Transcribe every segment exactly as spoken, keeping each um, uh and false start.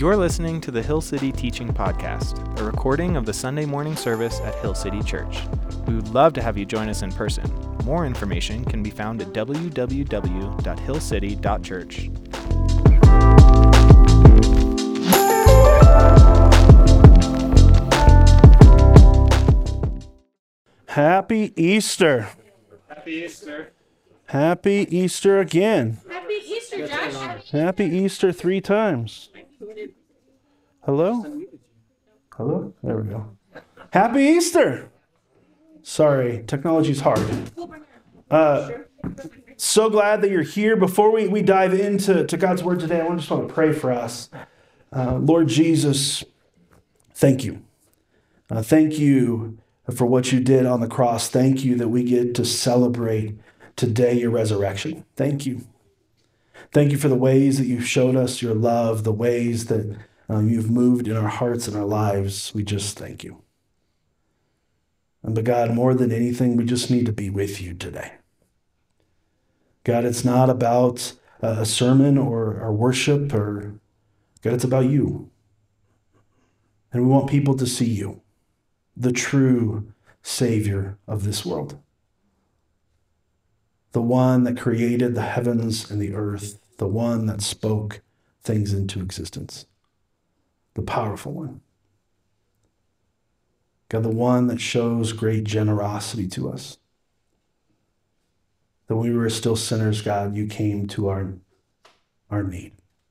You're listening to the Hill City Teaching Podcast, a recording of the Sunday morning service at Hill City Church. We would love to have you join us in person. More information can be found at w w w dot hill city dot church. Happy Easter. Happy Easter. Happy Easter again. Happy Easter, Josh. Happy Easter three times. Hello? Hello? There we go. Happy Easter. Sorry, technology's hard. Uh, so glad that you're here. Before we, we dive into to God's Word today, I just want to pray for us. Uh, Lord Jesus, thank you. Uh, thank you for what you did on the cross. Thank you that we get to celebrate today your resurrection. Thank you. Thank you for the ways that you've showed us your love, the ways that um, you've moved in our hearts and our lives. We just thank you. And but God, more than anything, we just need to be with you today. God, it's not about a sermon or our worship, or God, it's about you. And we want people to see you, the true Savior of this world. The one that created the heavens and the earth, the one that spoke things into existence, the powerful one. God, the one that shows great generosity to us. That when we were still sinners, God, you came to our, our need.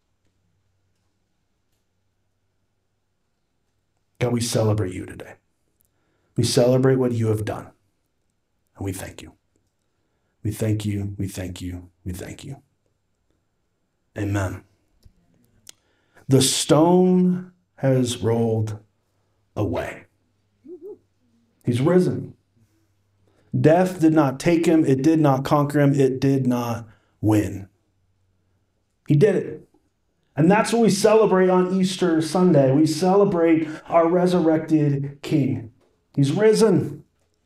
God, we celebrate you today. We celebrate what you have done, and we thank you. We thank you, we thank you, we thank you. Amen. The stone has rolled away. He's risen. Death did not take him, it did not conquer him, it did not win. He did it. And that's what we celebrate on Easter Sunday. We celebrate our resurrected King. He's risen.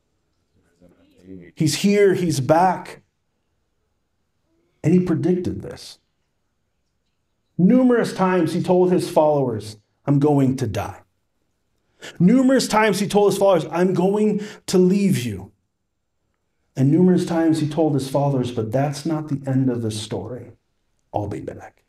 He's here, he's back. And he predicted this. Numerous times he told his followers, I'm going to die. Numerous times he told his followers, I'm going to leave you. And numerous times he told his followers, but that's not the end of the story. I'll be back.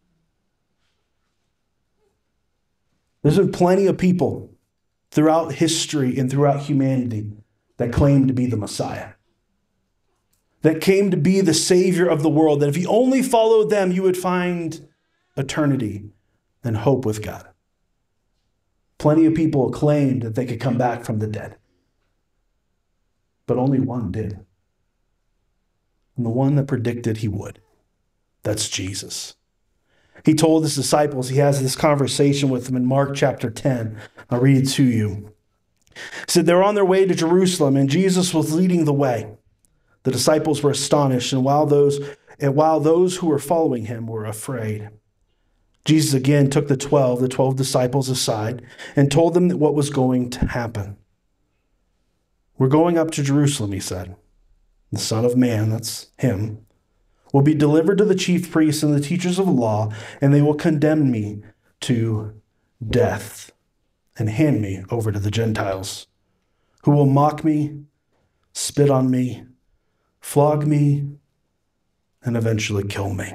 There's been plenty of people throughout history and throughout humanity that claim to be the Messiah, that came to be the Savior of the world, that if you only followed them, you would find eternity and hope with God. Plenty of people claimed that they could come back from the dead, but only one did. And the one that predicted he would, that's Jesus. He told his disciples, he has this conversation with them in Mark chapter ten. I'll read it to you. He said they were on their way to Jerusalem, and Jesus was leading the way. The disciples were astonished, and while those and while those who were following him were afraid. Jesus again took the twelve, the twelve disciples aside, and told them what was going to happen. We're going up to Jerusalem, he said. The Son of Man, that's him, will be delivered to the chief priests and the teachers of the law, and they will condemn me to death and hand me over to the Gentiles, who will mock me, spit on me, flog me, and eventually kill me.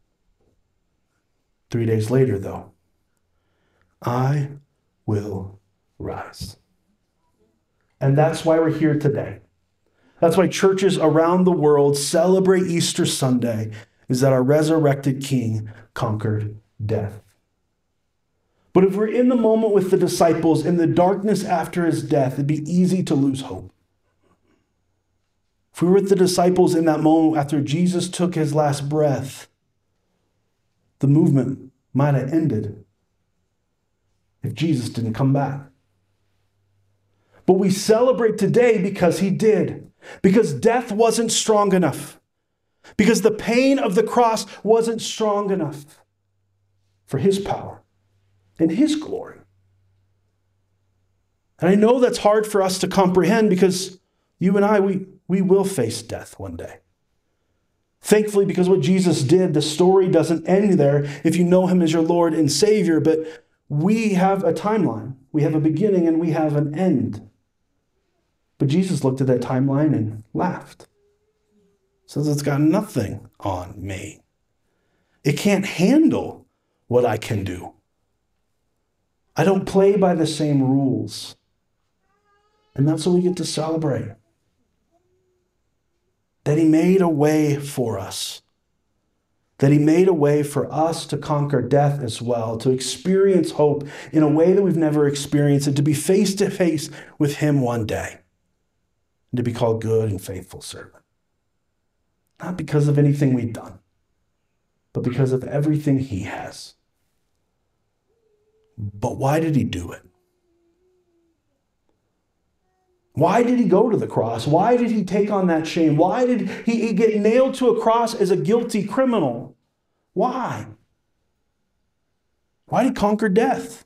Three days later, though, I will rise. And that's why we're here today. That's why churches around the world celebrate Easter Sunday, is that our resurrected King conquered death. But if we're in the moment with the disciples, in the darkness after his death, it'd be easy to lose hope. If we were with the disciples in that moment after Jesus took his last breath, the movement might have ended if Jesus didn't come back. But we celebrate today because he did. Because death wasn't strong enough. Because the pain of the cross wasn't strong enough for his power and his glory. And I know that's hard for us to comprehend because you and I, we, we will face death one day. Thankfully, because what Jesus did, the story doesn't end there if you know him as your Lord and Savior, but we have a timeline. We have a beginning and we have an end. But Jesus looked at that timeline and laughed. Says it's got nothing on me. It can't handle what I can do. I don't play by the same rules. And that's what we get to celebrate. That he made a way for us. That he made a way for us to conquer death as well, to experience hope in a way that we've never experienced it, to be face to face with him one day, and to be called good and faithful servant. Not because of anything we've done, but because of everything he has. But why did he do it? Why did he go to the cross? Why did he take on that shame? Why did he get nailed to a cross as a guilty criminal? Why? Why did he conquer death?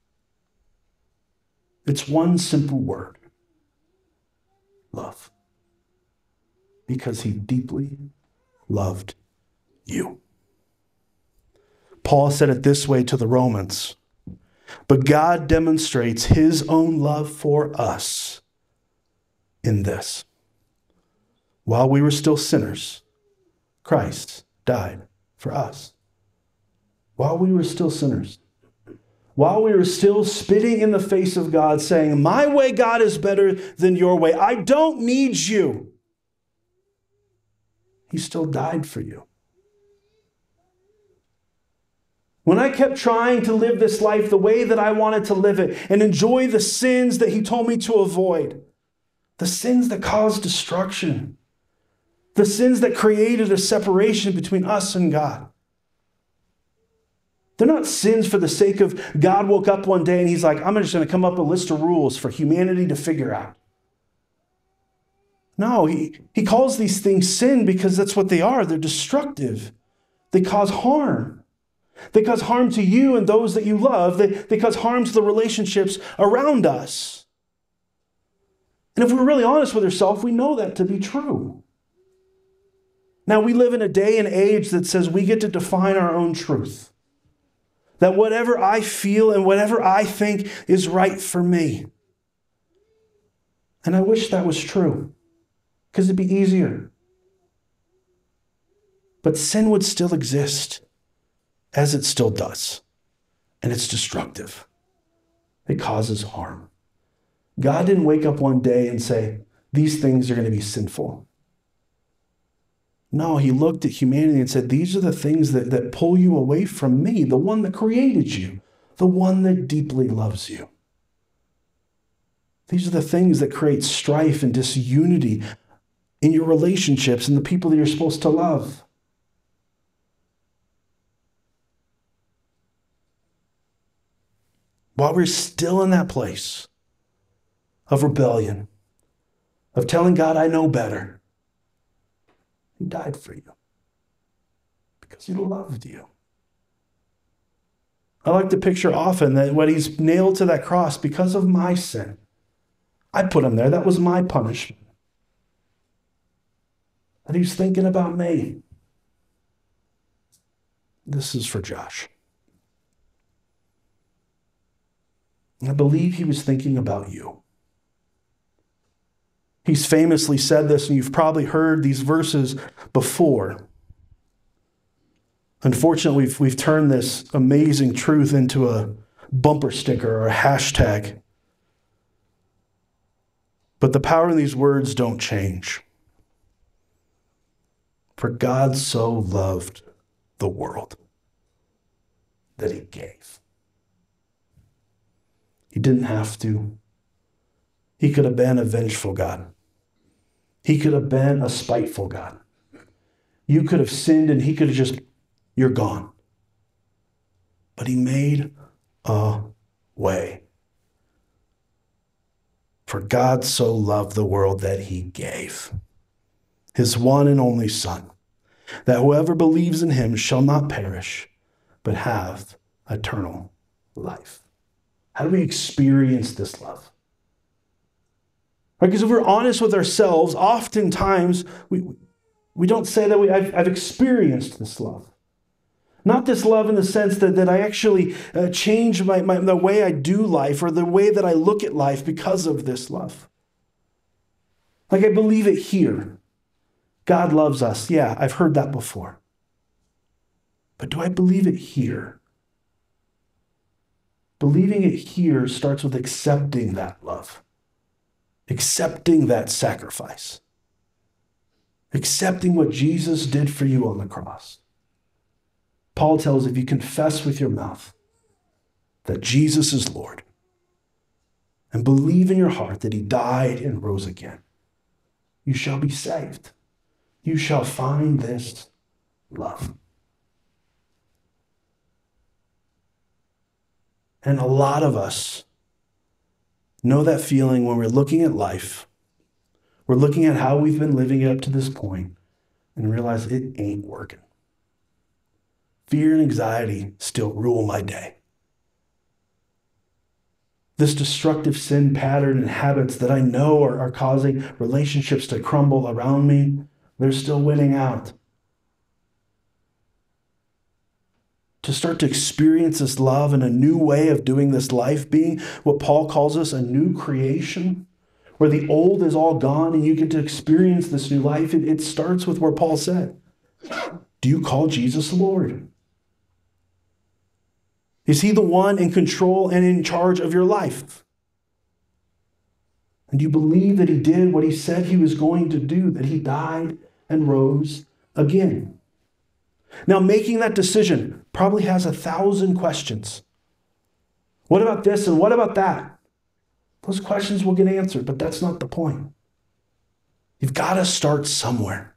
It's one simple word. Love. Because he deeply loved you. Paul said it this way to the Romans. But God demonstrates his own love for us in this. While we were still sinners, Christ died for us. While we were still sinners. While we were still spitting in the face of God, saying, my way, God, is better than your way. I don't need you. He still died for you. When I kept trying to live this life the way that I wanted to live it and enjoy the sins that he told me to avoid, the sins that caused destruction, the sins that created a separation between us and God. They're not sins for the sake of God woke up one day and he's like, I'm just going to come up with a list of rules for humanity to figure out. No, he, he calls these things sin because that's what they are. They're destructive. They cause harm. They cause harm to you and those that you love. They, they cause harm to the relationships around us. And if we're really honest with ourselves, we know that to be true. Now, we live in a day and age that says we get to define our own truth. That whatever I feel and whatever I think is right for me. And I wish that was true, because it'd be easier. But sin would still exist, as it still does. And it's destructive. It causes harm. God didn't wake up one day and say, these things are going to be sinful. No, he looked at humanity and said, these are the things that, that pull you away from me, the one that created you, the one that deeply loves you. These are the things that create strife and disunity in your relationships and the people that you're supposed to love. While we're still in that place of rebellion, of telling God, I know better, he died for you because he loved you. I like to picture often that when he's nailed to that cross because of my sin, I put him there. That was my punishment. And he's thinking about me. This is for Josh. I believe he was thinking about you. He's famously said this, and you've probably heard these verses before. Unfortunately, we've, we've turned this amazing truth into a bumper sticker or a hashtag. But the power in these words don't change. For God so loved the world that he gave. He didn't have to. He could have been a vengeful God. He could have been a spiteful God. You could have sinned and he could have just, you're gone. But he made a way. For God so loved the world that he gave his one and only Son, that whoever believes in him shall not perish, but have eternal life. How do we experience this love? Right, because if we're honest with ourselves, oftentimes we, We don't say that we, I've, I've experienced this love. Not this love in the sense that, that I actually uh, change my, my, the way I do life or the way that I look at life because of this love. Like I believe it here. God loves us. Yeah, I've heard that before. But do I believe it here? Believing it here starts with accepting that love. Accepting that sacrifice. Accepting what Jesus did for you on the cross. Paul tells, if you confess with your mouth that Jesus is Lord and believe in your heart that he died and rose again, you shall be saved. You shall find this love. And a lot of us know that feeling when we're looking at life. We're looking at how we've been living up to this point and realize it ain't working. Fear and anxiety still rule my day. This destructive sin pattern and habits that I know are, are causing relationships to crumble around me, they're still winning out. To start to experience this love and a new way of doing this life, being what Paul calls us a new creation, where the old is all gone and you get to experience this new life, it, it starts with where Paul said, do you call Jesus Lord? Is he the one in control and in charge of your life? And do you believe that he did what he said he was going to do, that he died and rose again? Now, making that decision probably has a thousand questions. What about this and what about that? Those questions will get answered, but that's not the point. You've got to start somewhere.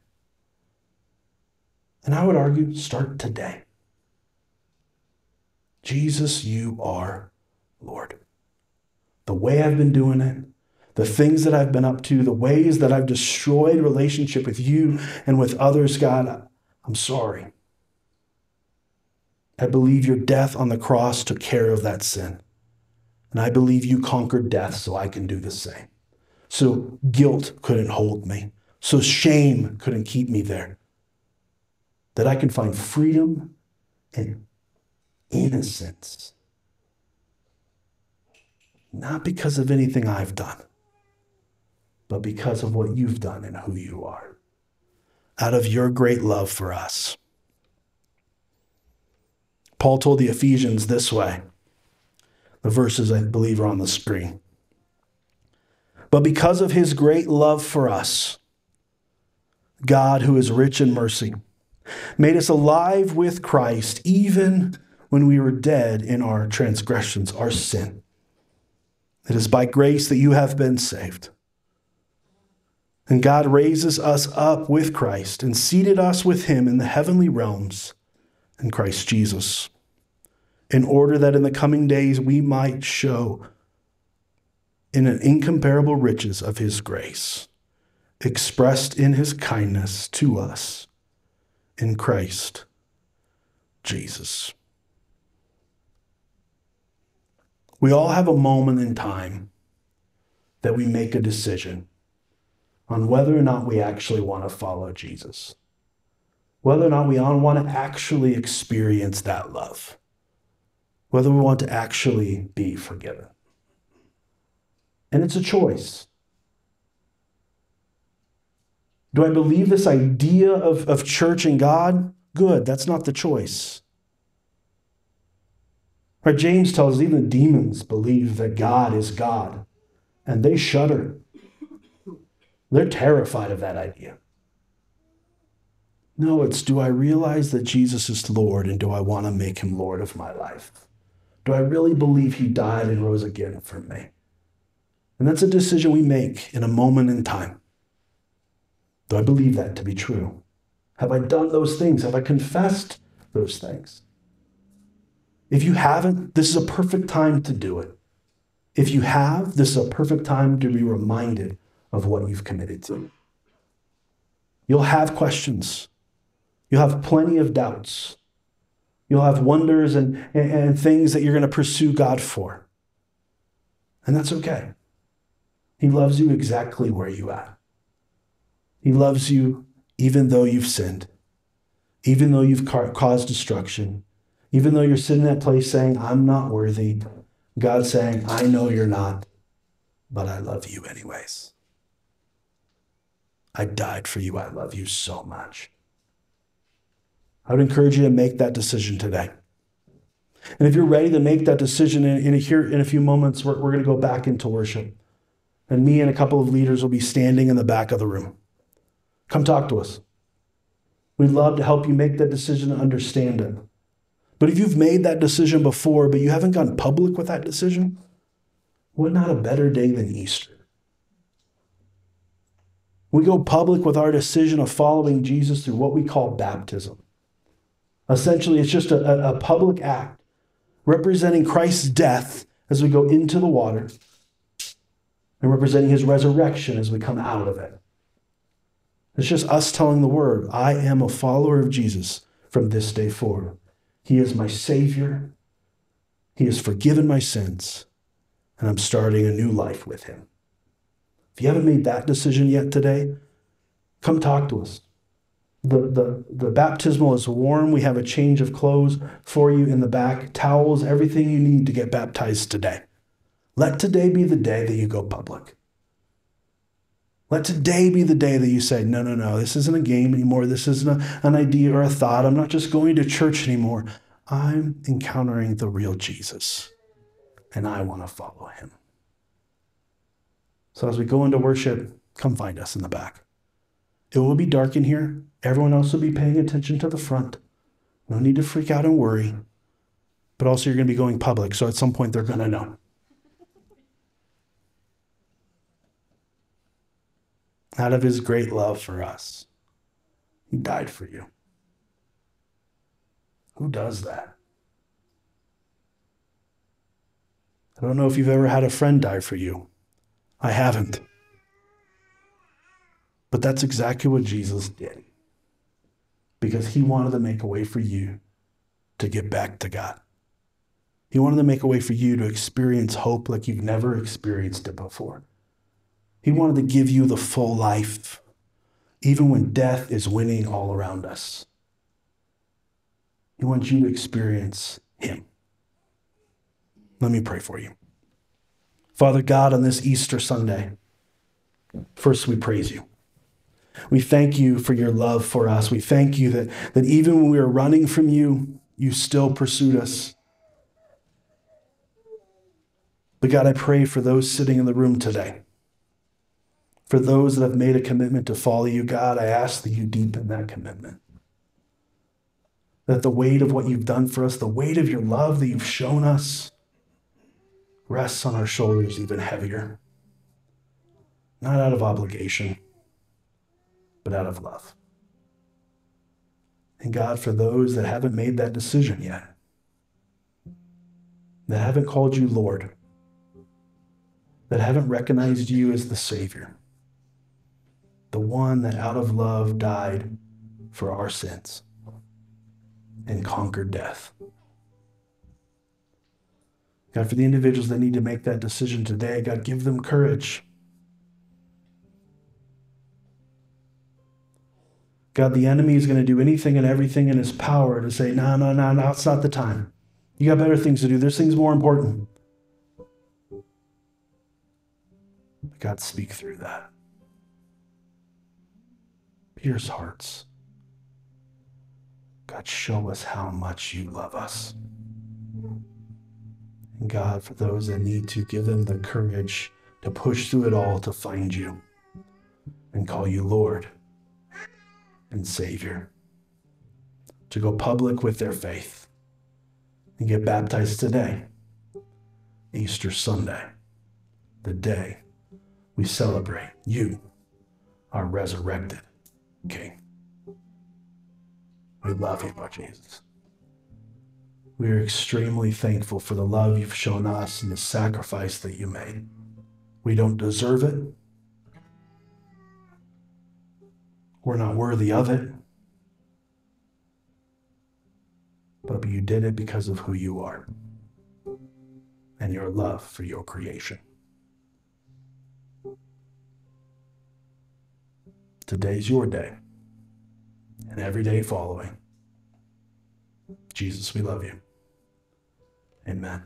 And I would argue, start today. Jesus, you are Lord. The way I've been doing it, the things that I've been up to, the ways that I've destroyed relationship with you and with others, God, I'm sorry. I believe your death on the cross took care of that sin. And I believe you conquered death so I can do the same. So guilt couldn't hold me. So shame couldn't keep me there. That I can find freedom and innocence. Not because of anything I've done, but because of what you've done and who you are. Out of your great love for us. Paul told the Ephesians this way. The verses, I believe, are on the screen. But because of his great love for us, God, who is rich in mercy, made us alive with Christ, even when we were dead in our transgressions, our sin. It is by grace that you have been saved. And God raises us up with Christ and seated us with him in the heavenly realms in Christ Jesus, in order that in the coming days we might show in an incomparable riches of his grace, expressed in his kindness to us in Christ Jesus. We all have a moment in time that we make a decision on whether or not we actually want to follow Jesus, whether or not we want to actually experience that love, whether we want to actually be forgiven. And it's a choice. Do I believe this idea of, of church and God? Good, that's not the choice. Right, James tells us even the demons believe that God is God, and they shudder. They're terrified of that idea. No, it's do I realize that Jesus is Lord, and do I want to make him Lord of my life? Do I really believe he died and rose again for me? And that's a decision we make in a moment in time. Do I believe that to be true? Have I done those things? Have I confessed those things? If you haven't, this is a perfect time to do it. If you have, this is a perfect time to be reminded of what you've committed to. You'll have questions. You'll have plenty of doubts. You'll have wonders and, and, and things that you're going to pursue God for. And that's okay. He loves you exactly where you are. He loves you even though you've sinned, even though you've ca- caused destruction, even though you're sitting in that place saying, I'm not worthy, God's saying, I know you're not, but I love you anyways. I died for you. I love you so much. I would encourage you to make that decision today. And if you're ready to make that decision in, in, a, here, in a few moments, we're, we're going to go back into worship. And me and a couple of leaders will be standing in the back of the room. Come talk to us. We'd love to help you make that decision and understand it. But if you've made that decision before, but you haven't gone public with that decision, what not a better day than Easter? We go public with our decision of following Jesus through what we call baptism. Essentially, it's just a, a public act representing Christ's death as we go into the water and representing his resurrection as we come out of it. It's just us telling the word, I am a follower of Jesus from this day forward. He is my Savior. He has forgiven my sins, and I'm starting a new life with him. If you haven't made that decision yet today, come talk to us. The, the, the baptismal is warm. We have a change of clothes for you in the back, towels, everything you need to get baptized today. Let today be the day that you go public. Let today be the day that you say, no, no, no, this isn't a game anymore. This isn't a, an idea or a thought. I'm not just going to church anymore. I'm encountering the real Jesus, and I want to follow him. So as we go into worship, come find us in the back. It will be dark in here. Everyone else will be paying attention to the front. No need to freak out and worry. But also you're going to be going public, so at some point they're going to know. Out of his great love for us, he died for you. Who does that? I don't know if you've ever had a friend die for you. I haven't. But that's exactly what Jesus did. Because he wanted to make a way for you to get back to God. He wanted to make a way for you to experience hope like you've never experienced it before. He wanted to give you the full life, even when death is winning all around us. He wants you to experience him. Let me pray for you. Father God, on this Easter Sunday, first we praise you. We thank you for your love for us. We thank you that, that even when we were running from you, you still pursued us. But God, I pray for those sitting in the room today. For those that have made a commitment to follow you, God, I ask that you deepen that commitment. That the weight of what you've done for us, the weight of your love that you've shown us, rests on our shoulders even heavier. Not out of obligation, but out of love. And God, for those that haven't made that decision yet, that haven't called you Lord, that haven't recognized you as the Savior, the one that out of love died for our sins and conquered death. God, for the individuals that need to make that decision today, God, give them courage. God, the enemy is going to do anything and everything in his power to say, no, no, no, no, it's not the time. You got better things to do. There's things more important. But God, speak through that. Pierce hearts. God, show us how much you love us. And God, for those that need to, give them the courage to push through it all to find you and call you Lord and Savior. To go public with their faith and get baptized today, Easter Sunday, the day we celebrate you, our resurrected King. We love you, Lord Jesus. We are extremely thankful for the love you've shown us and the sacrifice that you made. We don't deserve it. We're not worthy of it. But you did it because of who you are and your love for your creation. Today's your day. and every day following. Jesus, we love you. Amen.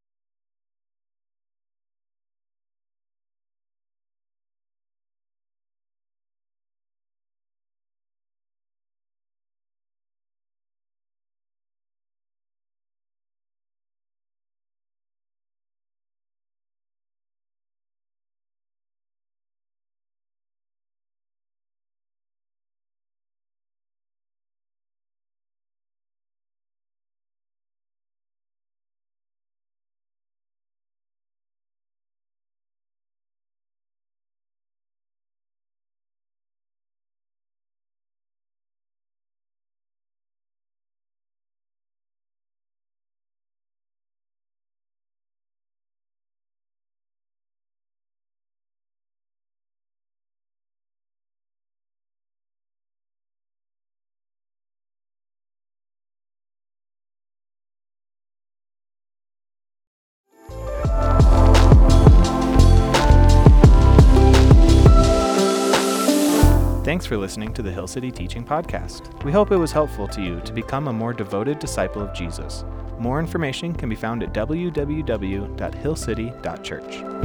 Thanks for listening to the Hill City Teaching Podcast. We hope it was helpful to you to become a more devoted disciple of Jesus. More information can be found at w w w dot hill city dot church.